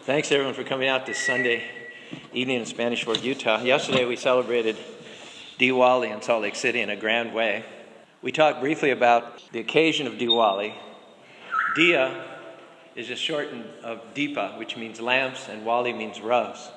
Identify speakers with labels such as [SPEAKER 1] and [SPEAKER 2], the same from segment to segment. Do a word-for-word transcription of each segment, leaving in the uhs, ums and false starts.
[SPEAKER 1] Thanks everyone for coming out this Sunday evening in Spanish Fork, Utah. Yesterday we celebrated Diwali in Salt Lake City in a grand way. We talked briefly about the occasion of Diwali. Diya is just shortened of Deepa, which means lamps, and Wali means rose.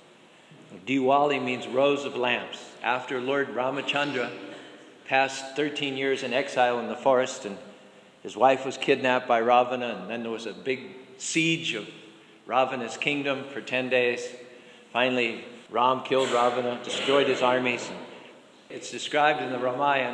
[SPEAKER 1] Diwali means rows of lamps. After Lord Ramachandra passed thirteen years in exile in the forest, and his wife was kidnapped by Ravana, and then there was a big siege of Ravana's kingdom for ten days. Finally, Ram killed Ravana, destroyed his armies. It's described in the Ramayana.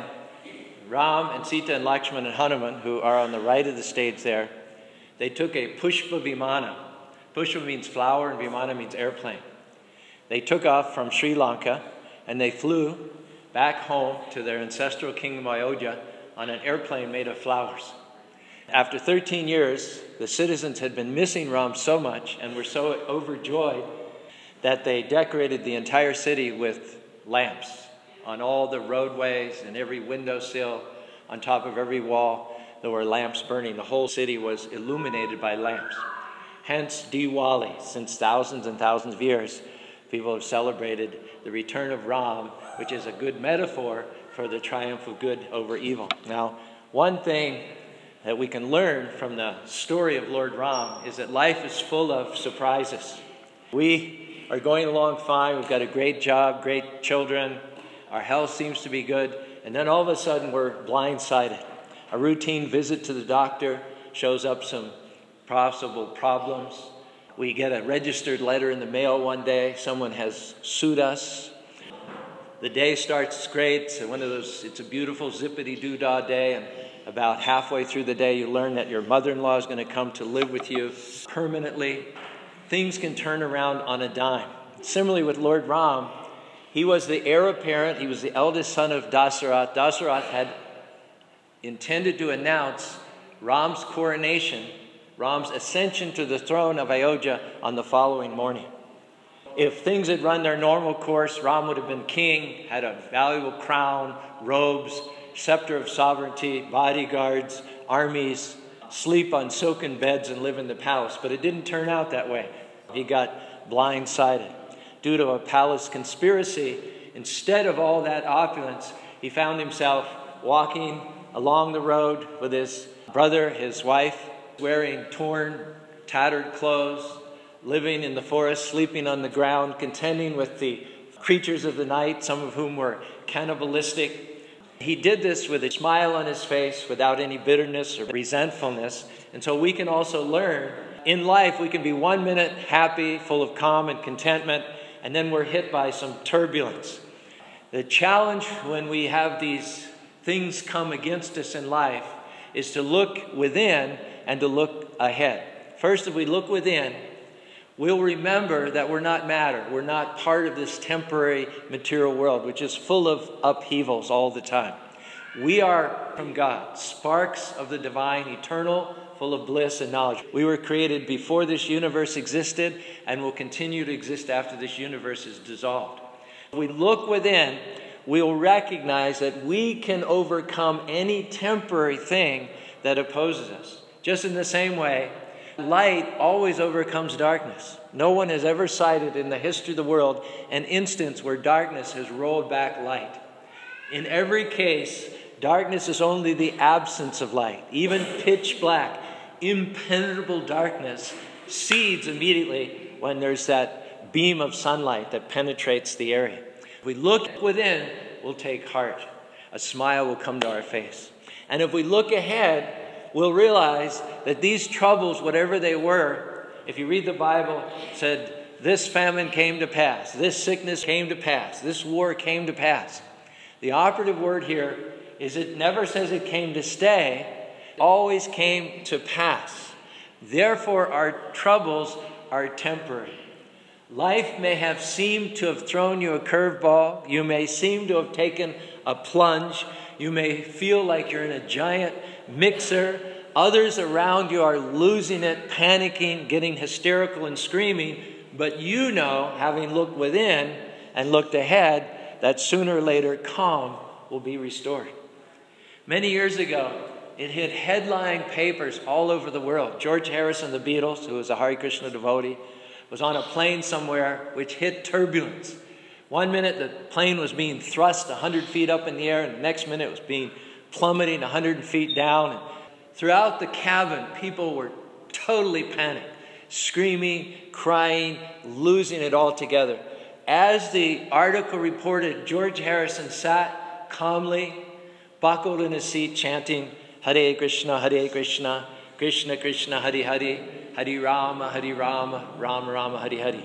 [SPEAKER 1] Ram and Sita and Lakshman and Hanuman, who are on the right of the stage there, they took a Pushpa Vimana. Pushpa means flower and Vimana means airplane. They took off from Sri Lanka and they flew back home to their ancestral kingdom Ayodhya on an airplane made of flowers. After thirteen years, the citizens had been missing Ram so much and were so overjoyed that they decorated the entire city with lamps on all the roadways and every windowsill, on top of every wall. There were lamps burning. The whole city was illuminated by lamps. Hence Diwali. Since thousands and thousands of years, people have celebrated the return of Ram, which is a good metaphor for the triumph of good over evil. Now, one thing that we can learn from the story of Lord Ram is that life is full of surprises. We are going along fine. We've got a great job, great children. Our health seems to be good. And then all of a sudden we're blindsided. A routine visit to the doctor shows up some possible problems. We get a registered letter in the mail one day. Someone has sued us. The day starts great. It's one of those, it's a beautiful zippity-doo-dah day. And about halfway through the day, you learn that your mother-in-law is going to come to live with you permanently. Things can turn around on a dime. Similarly with Lord Ram, he was the heir apparent. He was the eldest son of Dasarath. Dasarath had intended to announce Ram's coronation, Ram's ascension to the throne of Ayodhya on the following morning. If things had run their normal course, Ram would have been king, had a valuable crown, robes, scepter of sovereignty, bodyguards, armies, sleep on silken beds and live in the palace. But it didn't turn out that way. He got blindsided. Due to a palace conspiracy, instead of all that opulence, he found himself walking along the road with his brother, his wife, wearing torn, tattered clothes, living in the forest, sleeping on the ground, contending with the creatures of the night, some of whom were cannibalistic. He did this with a smile on his face, without any bitterness or resentfulness. And so we can also learn, in life we can be one minute happy, full of calm and contentment, and then we're hit by some turbulence. The challenge when we have these things come against us in life is to look within and to look ahead. First, if we look within, we'll remember that we're not matter. We're not part of this temporary material world, which is full of upheavals all the time. We are from God, sparks of the divine, eternal, full of bliss and knowledge. We were created before this universe existed and will continue to exist after this universe is dissolved. If we look within, we'll recognize that we can overcome any temporary thing that opposes us. Just in the same way, light always overcomes darkness. No one has ever cited in the history of the world an instance where darkness has rolled back light. In every case, darkness is only the absence of light. Even pitch black, impenetrable darkness cedes immediately when there's that beam of sunlight that penetrates the area. If we look within, we'll take heart. A smile will come to our face. And if we look ahead, we'll realize that these troubles, whatever they were, if you read the Bible, it said, this famine came to pass, this sickness came to pass, this war came to pass. The operative word here is it never says it came to stay, it always came to pass. Therefore, our troubles are temporary. Life may have seemed to have thrown you a curveball. You may seem to have taken a plunge. You may feel like you're in a giant mixer. Others around you are losing it, panicking, getting hysterical and screaming. But you know, having looked within and looked ahead, that sooner or later calm will be restored. Many years ago, it hit headline papers all over the world. George Harrison, the Beatles, who was a Hare Krishna devotee, was on a plane somewhere which hit turbulence. One minute the plane was being thrust one hundred feet up in the air, and the next minute it was being plummeting one hundred feet down. And throughout the cabin, people were totally panicked, screaming, crying, losing it all together. As the article reported, George Harrison sat calmly, buckled in his seat, chanting, Hare Krishna, Hare Krishna, Krishna Krishna, Hare Hare, Hare Rama, Hare Rama, Rama Rama, Hare Hare.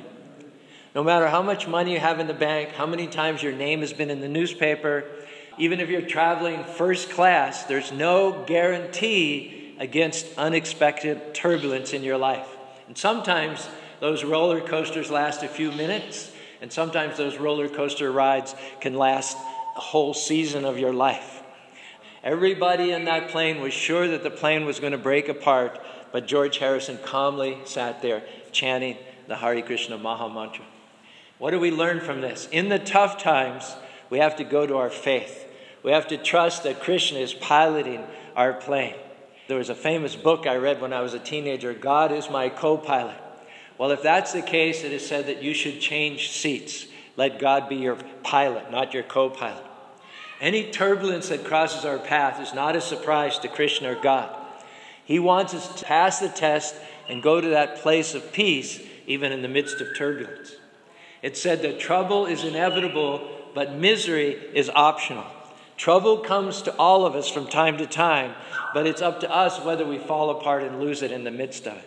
[SPEAKER 1] No matter how much money you have in the bank, how many times your name has been in the newspaper, even if you're traveling first class, there's no guarantee against unexpected turbulence in your life. And sometimes those roller coasters last a few minutes, and sometimes those roller coaster rides can last a whole season of your life. Everybody in that plane was sure that the plane was going to break apart, but George Harrison calmly sat there chanting the Hare Krishna Maha Mantra. What do we learn from this? In the tough times, we have to go to our faith. We have to trust that Krishna is piloting our plane. There was a famous book I read when I was a teenager, God is my co-pilot. Well, if that's the case, it is said that you should change seats. Let God be your pilot, not your co-pilot. Any turbulence that crosses our path is not a surprise to Krishna or God. He wants us to pass the test and go to that place of peace, even in the midst of turbulence. It said that trouble is inevitable, but misery is optional. Trouble comes to all of us from time to time, but it's up to us whether we fall apart and lose it in the midst of it.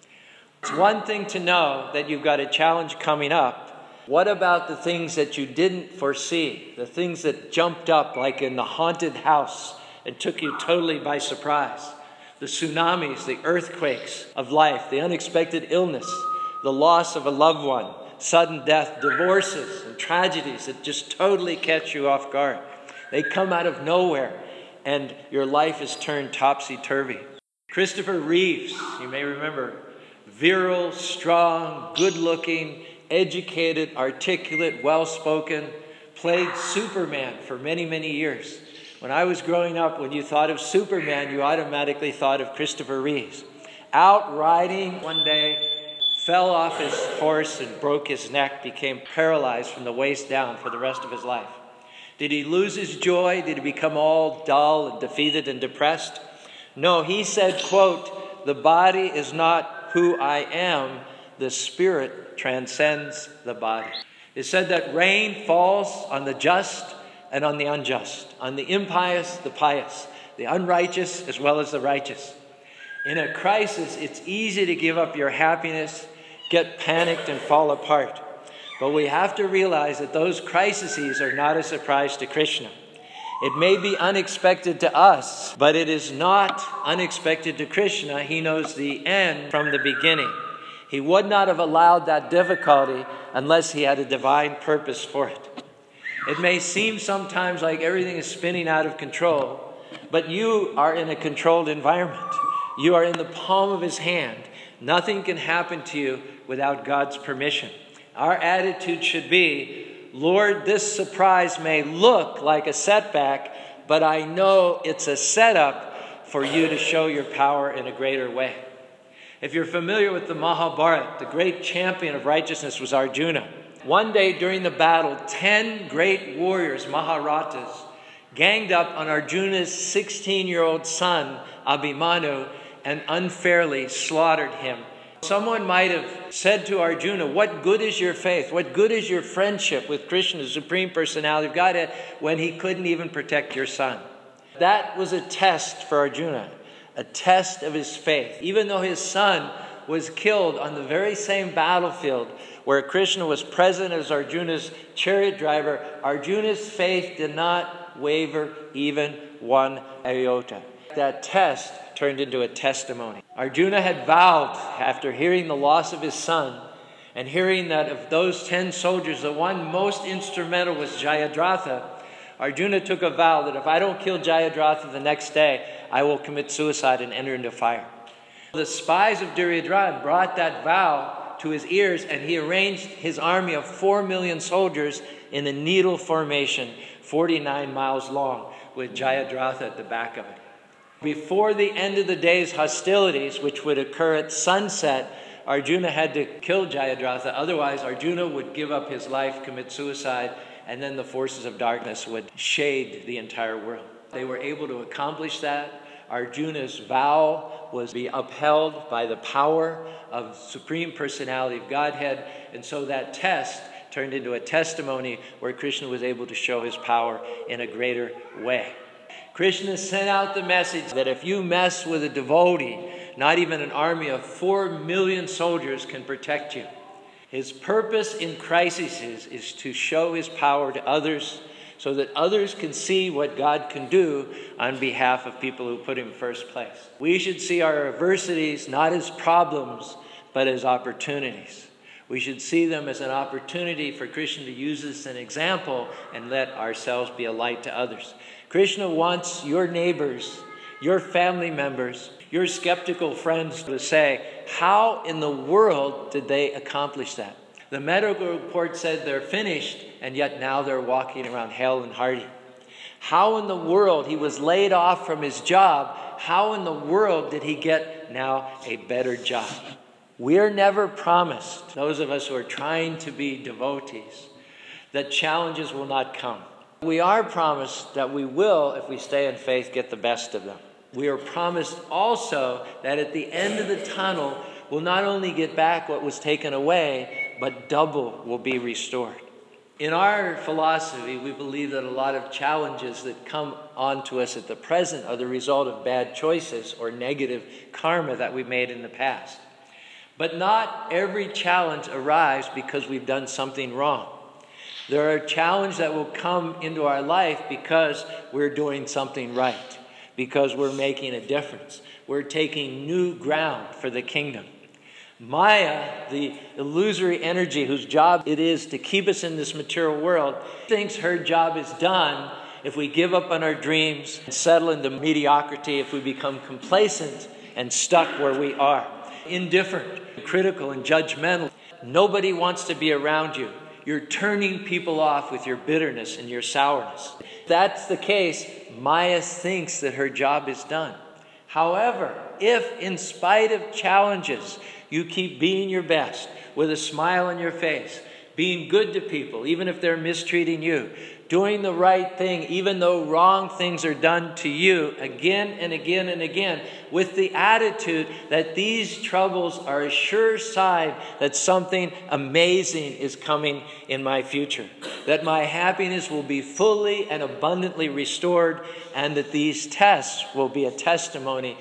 [SPEAKER 1] It's one thing to know that you've got a challenge coming up. What about the things that you didn't foresee? The things that jumped up like in the haunted house and took you totally by surprise? The tsunamis, the earthquakes of life, the unexpected illness, the loss of a loved one, sudden death, divorces, and tragedies that just totally catch you off guard. They come out of nowhere, and your life is turned topsy-turvy. Christopher Reeves, you may remember, virile, strong, good-looking, educated, articulate, well-spoken, played Superman for many, many years. When I was growing up, when you thought of Superman, you automatically thought of Christopher Reeves. Out riding one day, fell off his horse and broke his neck, became paralyzed from the waist down for the rest of his life. Did he lose his joy? Did he become all dull and defeated and depressed? No, he said, quote, the body is not who I am, the spirit transcends the body. It said that rain falls on the just and on the unjust, on the impious, the pious, the unrighteous as well as the righteous. In a crisis, it's easy to give up your happiness, get panicked and fall apart. But we have to realize that those crises are not a surprise to Krishna. It may be unexpected to us, but it is not unexpected to Krishna. He knows the end from the beginning. He would not have allowed that difficulty unless he had a divine purpose for it. It may seem sometimes like everything is spinning out of control, but you are in a controlled environment. You are in the palm of his hand. Nothing can happen to you without God's permission. Our attitude should be, Lord, this surprise may look like a setback, but I know it's a setup for you to show your power in a greater way. If you're familiar with the Mahabharata, the great champion of righteousness was Arjuna. One day during the battle, ten great warriors, Maharathas, ganged up on Arjuna's sixteen-year-old son, Abhimanyu, and unfairly slaughtered him. Someone might have said to Arjuna, what good is your faith? What good is your friendship with Krishna, the Supreme Personality of Godhead, when he couldn't even protect your son? That was a test for Arjuna, a test of his faith. Even though his son was killed on the very same battlefield where Krishna was present as Arjuna's chariot driver, Arjuna's faith did not waver even one iota. That test turned into a testimony. Arjuna had vowed, after hearing the loss of his son, and hearing that of those ten soldiers, the one most instrumental was Jayadratha, Arjuna took a vow that if I don't kill Jayadratha the next day, I will commit suicide and enter into fire. The spies of Duryodhana brought that vow to his ears, and he arranged his army of four million soldiers in a needle formation, forty-nine miles long, with Jayadratha at the back of it. Before the end of the day's hostilities, which would occur at sunset, Arjuna had to kill Jayadratha. Otherwise, Arjuna would give up his life, commit suicide, and then the forces of darkness would shade the entire world. They were able to accomplish that. Arjuna's vow was to be upheld by the power of Supreme Personality of Godhead. And so that test turned into a testimony where Krishna was able to show his power in a greater way. Krishna sent out the message that if you mess with a devotee, not even an army of four million soldiers can protect you. His purpose in crises is to show his power to others so that others can see what God can do on behalf of people who put him first place. We should see our adversities not as problems, but as opportunities. We should see them as an opportunity for Krishna to use as an example and let ourselves be a light to others. Krishna wants your neighbors, your family members, your skeptical friends to say, how in the world did they accomplish that? The medical report said they're finished, and yet now they're walking around hale and hearty. How in the world, he was laid off from his job, how in the world did he get now a better job? We're never promised, those of us who are trying to be devotees, that challenges will not come. We are promised that we will, if we stay in faith, get the best of them. We are promised also that at the end of the tunnel, we'll not only get back what was taken away, but double will be restored. In our philosophy, we believe that a lot of challenges that come onto us at the present are the result of bad choices or negative karma that we made in the past. But not every challenge arrives because we've done something wrong. There are challenges that will come into our life because we're doing something right, because we're making a difference. We're taking new ground for the kingdom. Maya, the illusory energy whose job it is to keep us in this material world, thinks her job is done if we give up on our dreams and settle into mediocrity, if we become complacent and stuck where we are. Indifferent, critical, and judgmental. Nobody wants to be around you. You're turning people off with your bitterness and your sourness. If that's the case, Maya thinks that her job is done. However, if in spite of challenges, you keep being your best, with a smile on your face, being good to people, even if they're mistreating you, doing the right thing, even though wrong things are done to you again and again and again, with the attitude that these troubles are a sure sign that something amazing is coming in my future, that my happiness will be fully and abundantly restored, and that these tests will be a testimony.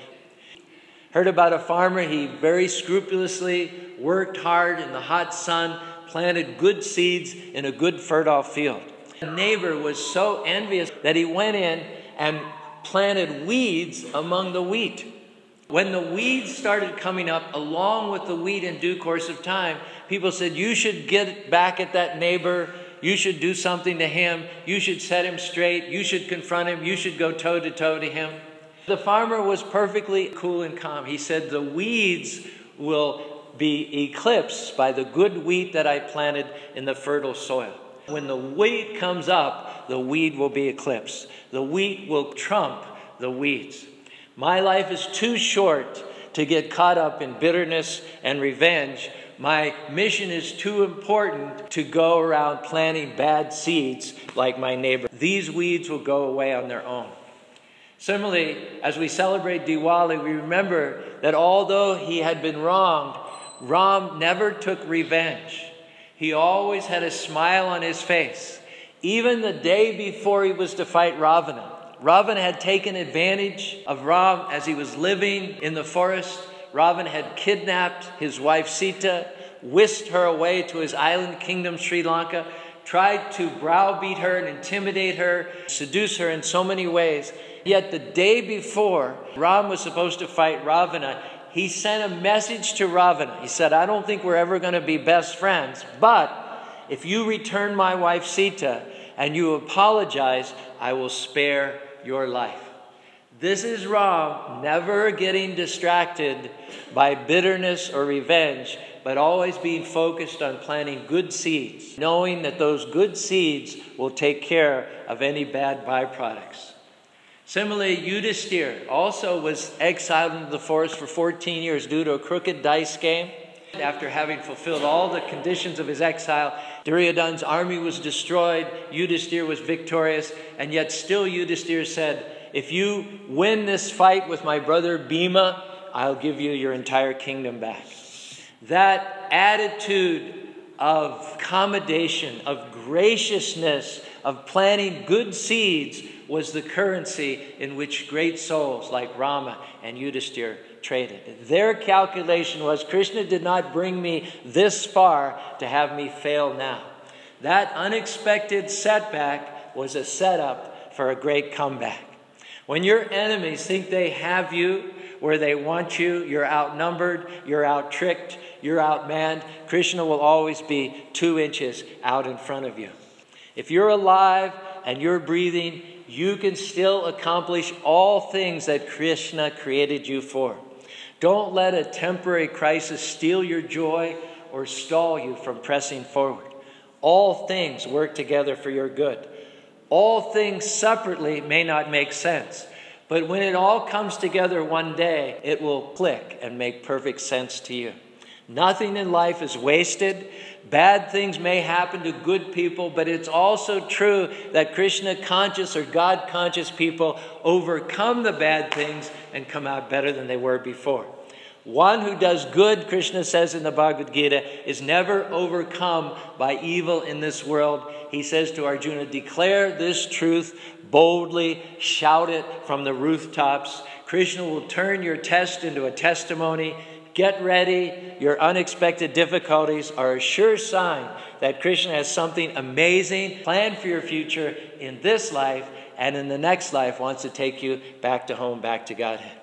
[SPEAKER 1] Heard about a farmer, he very scrupulously worked hard in the hot sun, planted good seeds in a good fertile field. The neighbor was so envious that he went in and planted weeds among the wheat. When the weeds started coming up along with the wheat in due course of time, people said, you should get back at that neighbor. You should do something to him. You should set him straight. You should confront him. You should go toe to toe to him. The farmer was perfectly cool and calm. He said, the weeds will be eclipsed by the good wheat that I planted in the fertile soil. When the wheat comes up, the weed will be eclipsed. The wheat will trump the weeds. My life is too short to get caught up in bitterness and revenge. My mission is too important to go around planting bad seeds like my neighbor. These weeds will go away on their own. Similarly, as we celebrate Diwali, we remember that although he had been wronged, Ram never took revenge. He always had a smile on his face. Even the day before he was to fight Ravana, Ravana had taken advantage of Ram as he was living in the forest. Ravana had kidnapped his wife Sita, whisked her away to his island kingdom, Sri Lanka, tried to browbeat her and intimidate her, seduce her in so many ways. Yet the day before Ram was supposed to fight Ravana, he sent a message to Ravana. He said, I don't think we're ever going to be best friends, but if you return my wife Sita and you apologize, I will spare your life. This is Ram never getting distracted by bitterness or revenge, but always being focused on planting good seeds, knowing that those good seeds will take care of any bad byproducts. Similarly, Yudhisthira also was exiled into the forest for fourteen years due to a crooked dice game. After having fulfilled all the conditions of his exile, Duryodhana's army was destroyed, Yudhisthira was victorious, and yet still Yudhisthira said, if you win this fight with my brother Bhima, I'll give you your entire kingdom back. That attitude of accommodation, of graciousness, of planting good seeds was the currency in which great souls like Rama and Yudhisthira traded. Their calculation was, Krishna did not bring me this far to have me fail now. That unexpected setback was a setup for a great comeback. When your enemies think they have you where they want you, you're outnumbered, you're out-tricked, you're outmanned, Krishna will always be two inches out in front of you. If you're alive and you're breathing, you can still accomplish all things that Krishna created you for. Don't let a temporary crisis steal your joy or stall you from pressing forward. All things work together for your good. All things separately may not make sense, but when it all comes together one day, it will click and make perfect sense to you. Nothing in life is wasted. Bad things may happen to good people, but it's also true that Krishna-conscious or God-conscious people overcome the bad things and come out better than they were before. One who does good, Krishna says in the Bhagavad Gita, is never overcome by evil in this world. He says to Arjuna, declare this truth boldly, shout it from the rooftops. Krishna will turn your test into a testimony. Get ready. Your unexpected difficulties are a sure sign that Krishna has something amazing planned for your future in this life, and in the next life wants to take you back to home, back to Godhead.